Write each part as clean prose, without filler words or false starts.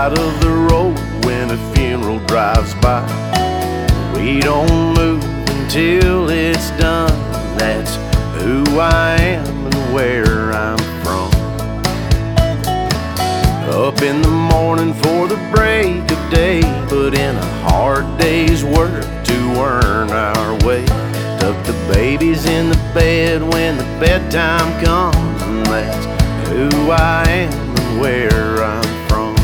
side of the road when a funeral drives by. We don't move until it's done. That's who I am and where I'm from. Up in the morning for the break of day, put in a hard day's work to earn our way. Tuck the babies in the bed when the bedtime comes, and that's who I am and where I'm from.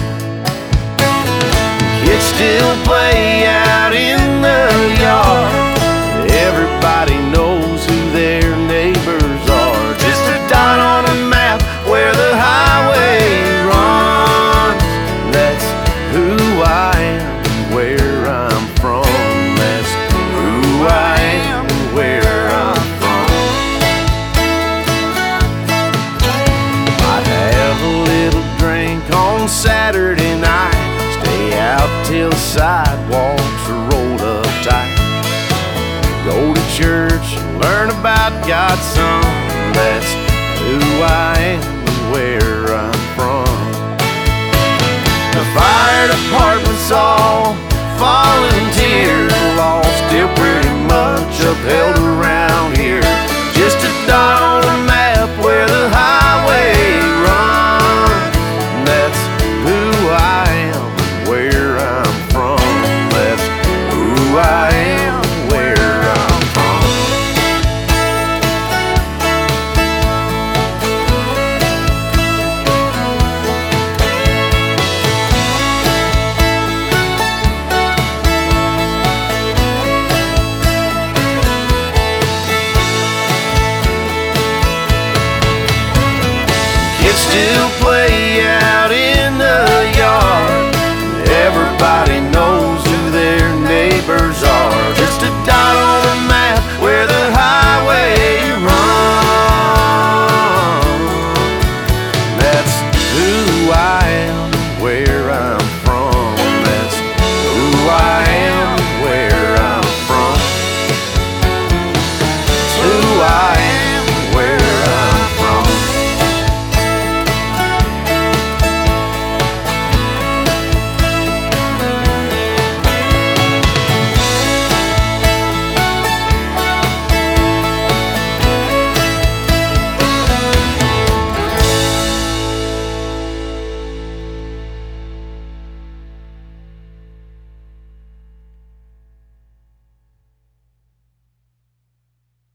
Kids still play out in the yard. Everybody knows who their neighbors are. Just a dot on a map where the highway runs. That's who I am and where I'm from. That's who I am and where I'm from. Might have a little drink on Saturday night, stay out till the sidewalks are rolled up tight. Go to church and learn about God's Son. That's who I am and where I'm from. The fire department